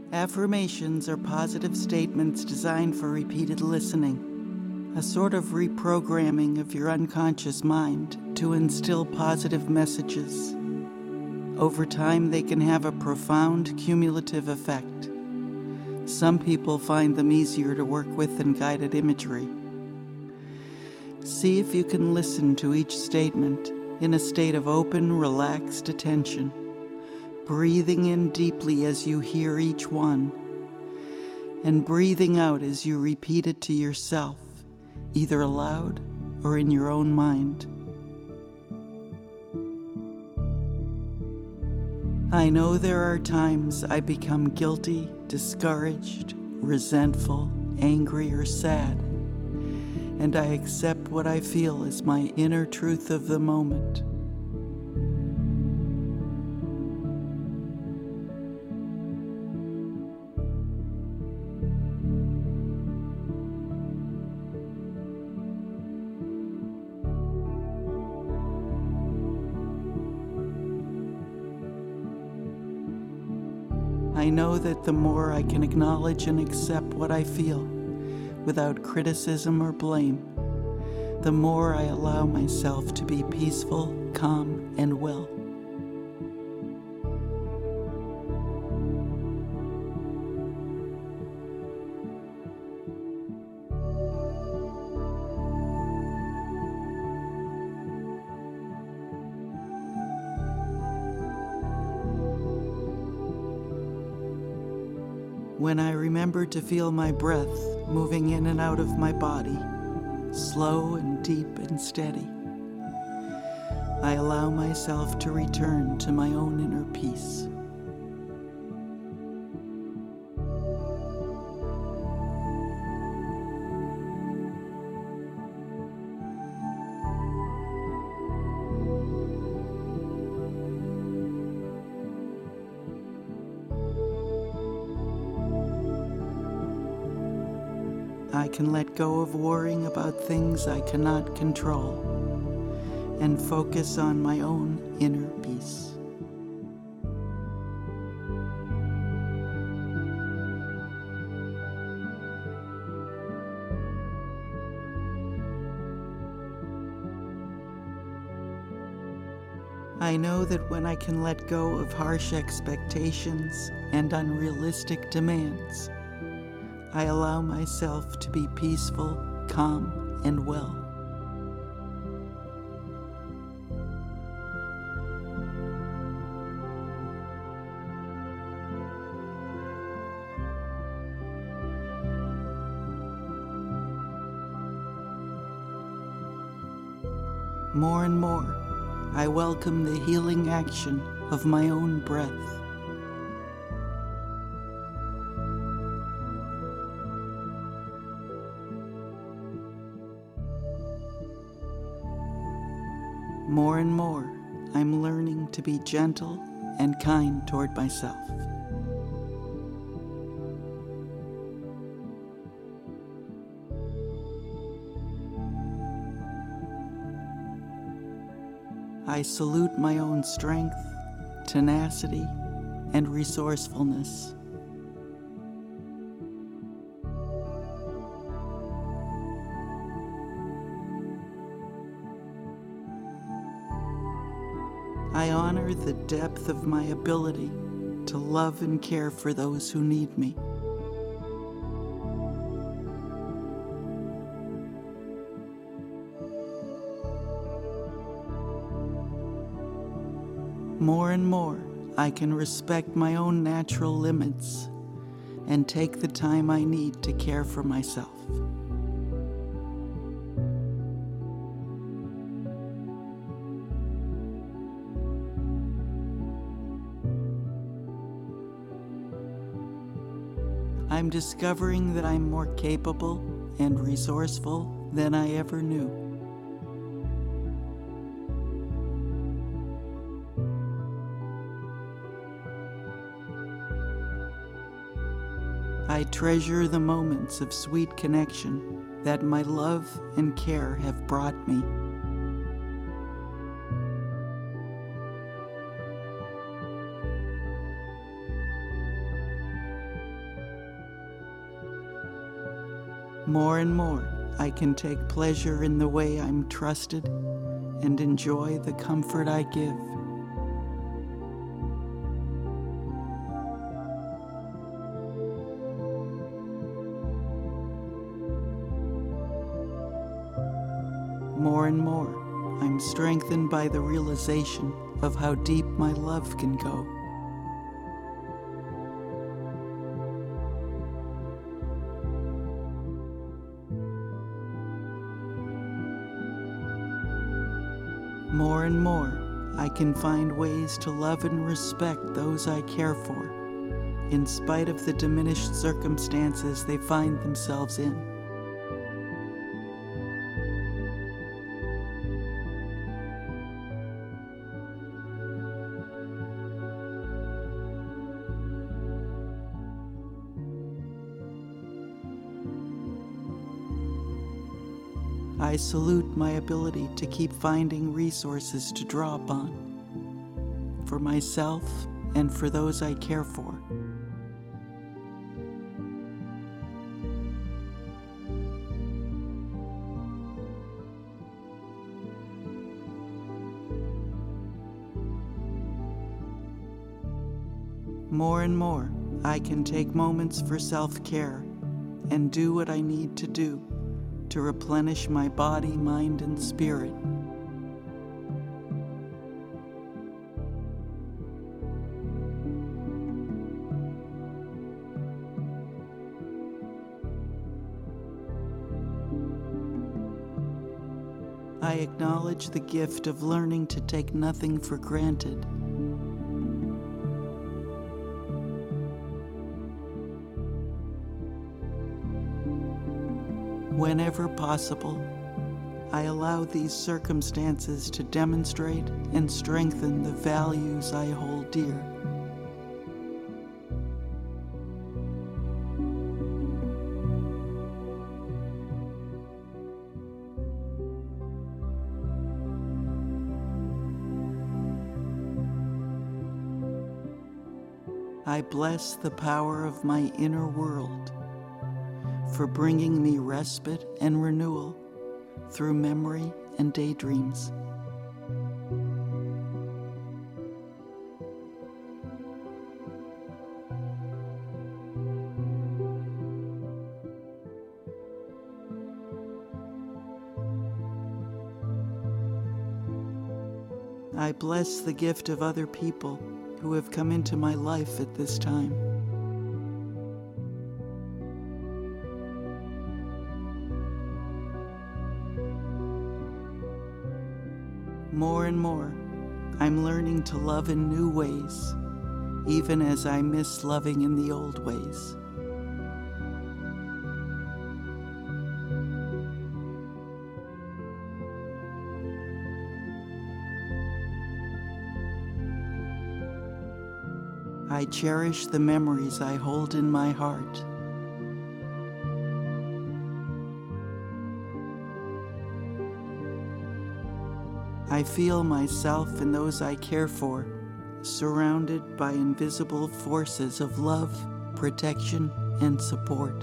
Affirmations are positive statements designed for repeated listening, a sort of reprogramming of your unconscious mind to instill positive messages. Over time, they can have a profound cumulative effect. Some people find them easier to work with than guided imagery. See if you can listen to each statement in a state of open, relaxed attention, breathing in deeply as you hear each one, and breathing out as you repeat it to yourself, either aloud or in your own mind. I know there are times I become guilty, discouraged, resentful, angry, or sad, and I accept what I feel as my inner truth of the moment. I know that the more I can acknowledge and accept what I feel without criticism or blame, the more I allow myself to be peaceful, calm, and well. When I remember to feel my breath moving in and out of my body, slow and deep and steady, I allow myself to return to my own inner peace. I can let go of worrying about things I cannot control and focus on my own inner peace. I know that when I can let go of harsh expectations and unrealistic demands, I allow myself to be peaceful, calm, and well. More and more, I welcome the healing action of my own breath. More and more, I'm learning to be gentle and kind toward myself. I salute my own strength, tenacity, and resourcefulness. I honor the depth of my ability to love and care for those who need me. More and more, I can respect my own natural limits and take the time I need to care for myself. I'm discovering that I'm more capable and resourceful than I ever knew. I treasure the moments of sweet connection that my love and care have brought me. More and more, I can take pleasure in the way I'm trusted and enjoy the comfort I give. More and more, I'm strengthened by the realization of how deep my love can go. More and more, I can find ways to love and respect those I care for, in spite of the diminished circumstances they find themselves in. I salute my ability to keep finding resources to draw upon, for myself and for those I care for. More and more, I can take moments for self-care and do what I need to do to replenish my body, mind, and spirit. I acknowledge the gift of learning to take nothing for granted. Whenever possible, I allow these circumstances to demonstrate and strengthen the values I hold dear. I bless the power of my inner world for bringing me respite and renewal through memory and daydreams. I bless the gift of other people who have come into my life at this time. More and more, I'm learning to love in new ways, even as I miss loving in the old ways. I cherish the memories I hold in my heart. I feel myself and those I care for surrounded by invisible forces of love, protection, and support.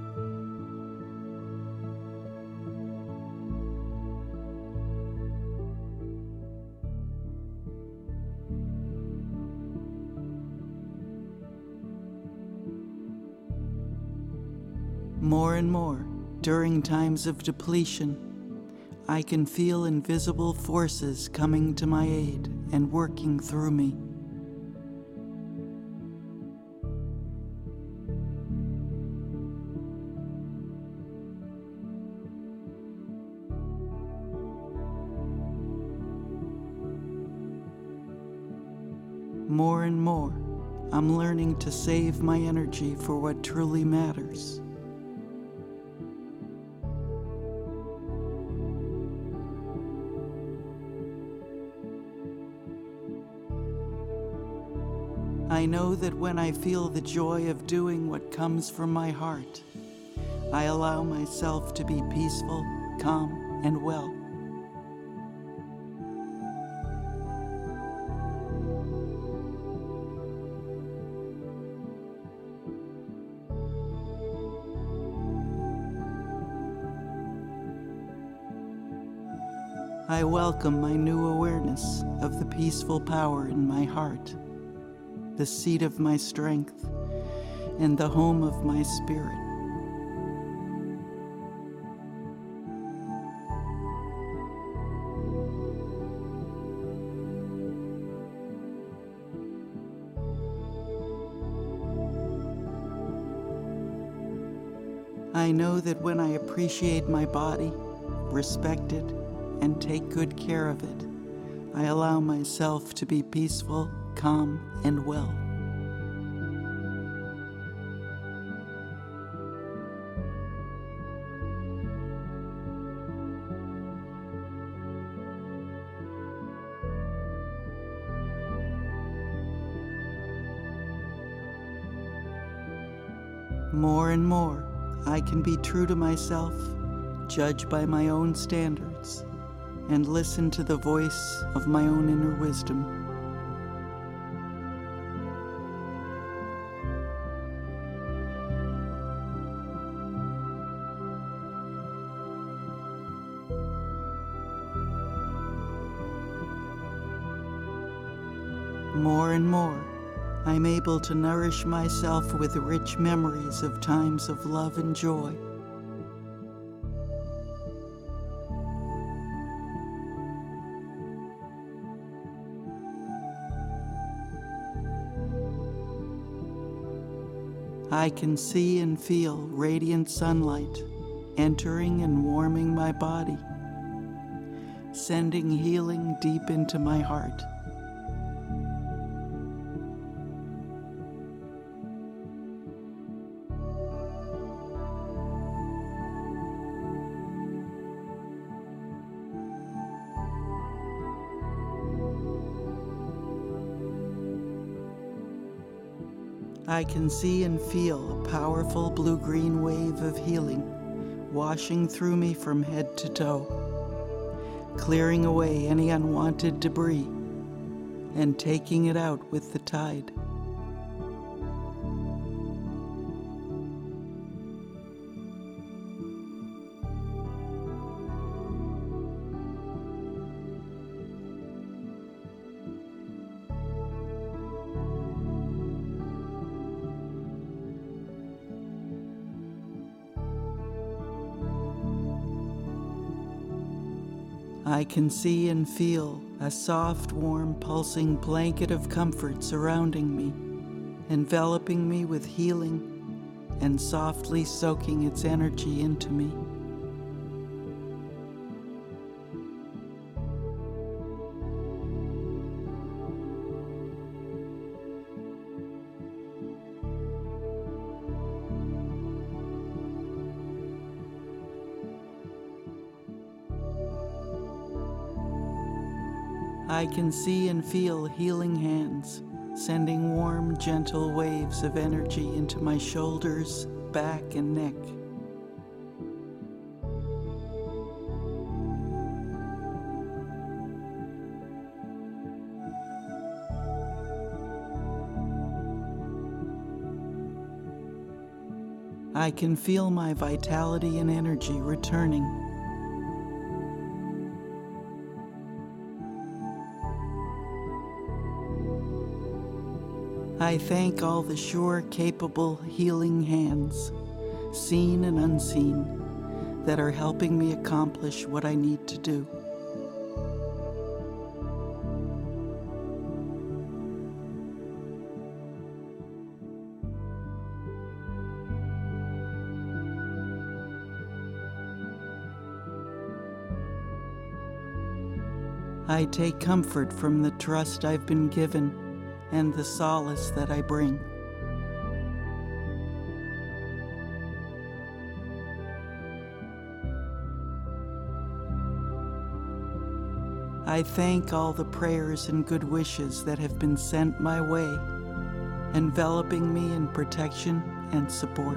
More and more, during times of depletion, I can feel invisible forces coming to my aid and working through me. More and more, I'm learning to save my energy for what truly matters. I know that when I feel the joy of doing what comes from my heart, I allow myself to be peaceful, calm, and well. I welcome my new awareness of the peaceful power in my heart, the seat of my strength, and the home of my spirit. I know that when I appreciate my body, respect it, and take good care of it, I allow myself to be peaceful, calm, and well. More and more, I can be true to myself, judge by my own standards, and listen to the voice of my own inner wisdom. More and more, I'm able to nourish myself with rich memories of times of love and joy. I can see and feel radiant sunlight entering and warming my body, sending healing deep into my heart. I can see and feel a powerful blue-green wave of healing washing through me from head to toe, clearing away any unwanted debris and taking it out with the tide. I can see and feel a soft, warm, pulsing blanket of comfort surrounding me, enveloping me with healing and softly soaking its energy into me. I can see and feel healing hands, sending warm, gentle waves of energy into my shoulders, back, and neck. I can feel my vitality and energy returning. I thank all the sure, capable, healing hands, seen and unseen, that are helping me accomplish what I need to do. I take comfort from the trust I've been given and the solace that I bring. I thank all the prayers and good wishes that have been sent my way, enveloping me in protection and support.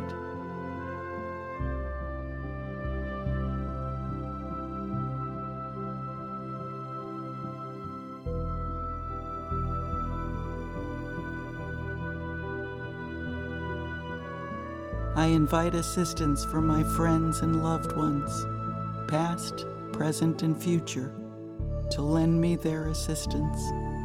I invite assistance from my friends and loved ones, past, present, and future, to lend me their assistance.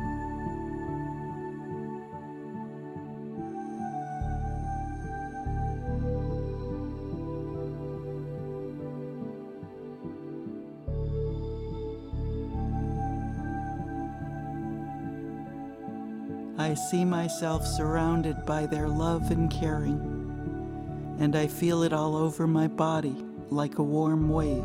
I see myself surrounded by their love and caring, and I feel it all over my body like a warm wave.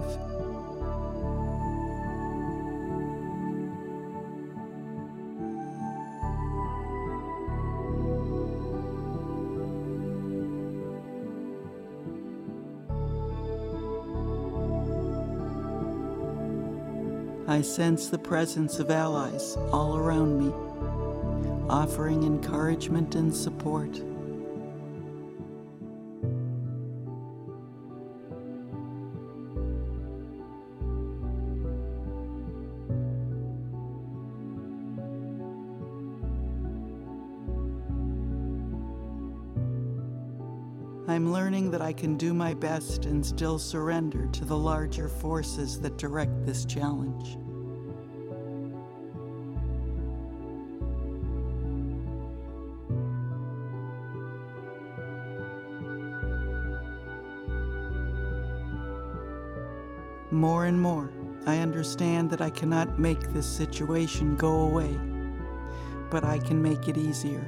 I sense the presence of allies all around me, offering encouragement and support. I'm learning that I can do my best and still surrender to the larger forces that direct this challenge. More and more, I understand that I cannot make this situation go away, but I can make it easier.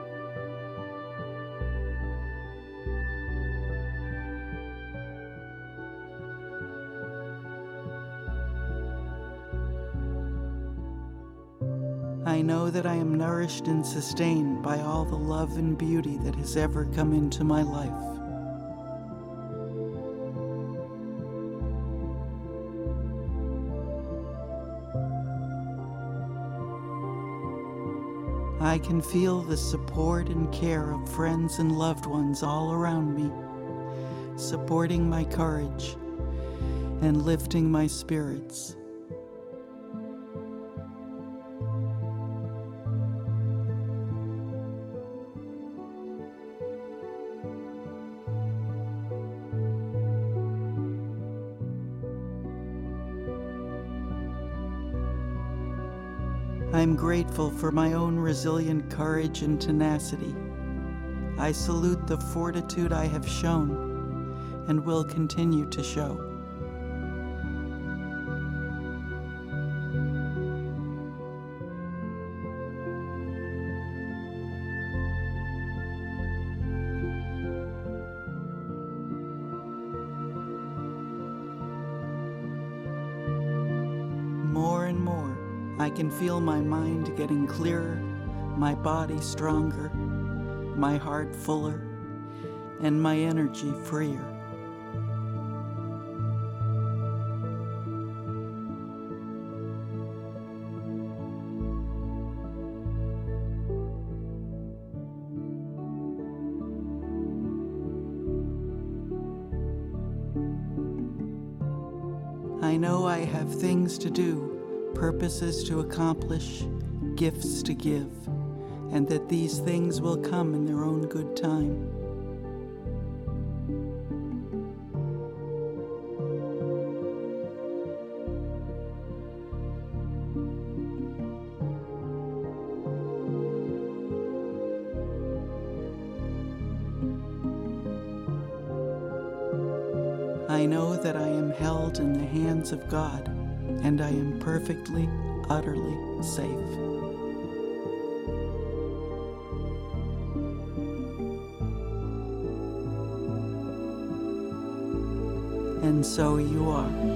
I know that I am nourished and sustained by all the love and beauty that has ever come into my life. I can feel the support and care of friends and loved ones all around me, supporting my courage and lifting my spirits. I am grateful for my own resilient courage and tenacity. I salute the fortitude I have shown and will continue to show. More and more, I can feel my mind getting clearer, my body stronger, my heart fuller, and my energy freer. I know I have things to do, purposes to accomplish, gifts to give, and that these things will come in their own good time. I know that I am held in the hands of God, and I am perfectly, utterly safe. And so you are.